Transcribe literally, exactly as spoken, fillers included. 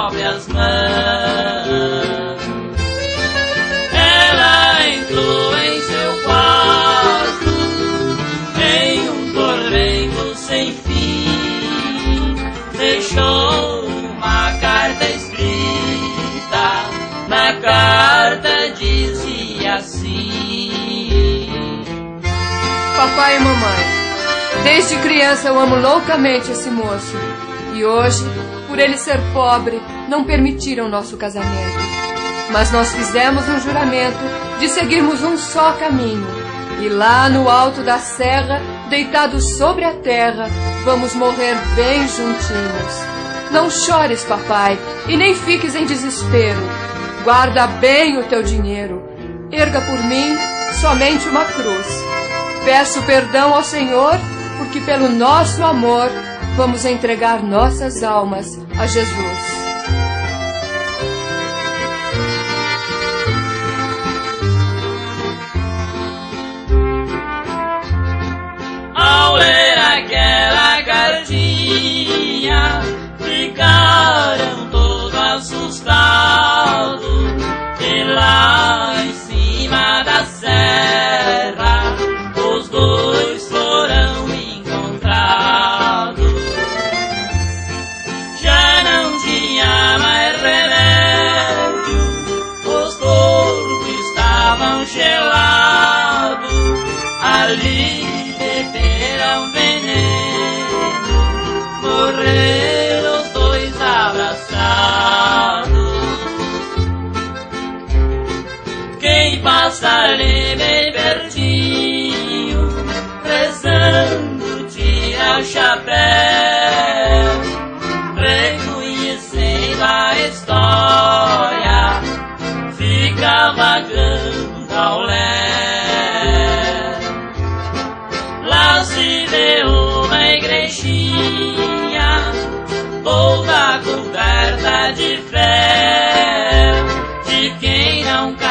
próprias mãos. Ela entrou em seu quarto, em um tormento sem fim, deixou uma carta escrita. Na carta dizia assim: Papai e mamãe, desde criança eu amo loucamente esse moço. E hoje, por ele ser pobre, não permitiram nosso casamento. Mas nós fizemos um juramento de seguirmos um só caminho. E lá no alto da serra, deitados sobre a terra, vamos morrer bem juntinhos. Não chores, papai, e nem fiques em desespero. Guarda bem o teu dinheiro. Erga por mim somente uma cruz. Peço perdão ao Senhor, porque pelo nosso amor vamos entregar nossas almas a Jesus. Ao ler aquela cartinha, ficaram todos assustados. E lá em cima da serra, os dois foram encontrados. Já não tinha mais remédio, os corpos estavam gelados. Ali beberam veneno, morreram os dois abraçados. Quem passa ali bem pertinho, rezando, tira o chapéu, reconhecendo a história, fica vagando ao léu. Lá se vê uma igrejinha, toda coberta de fé, de quem não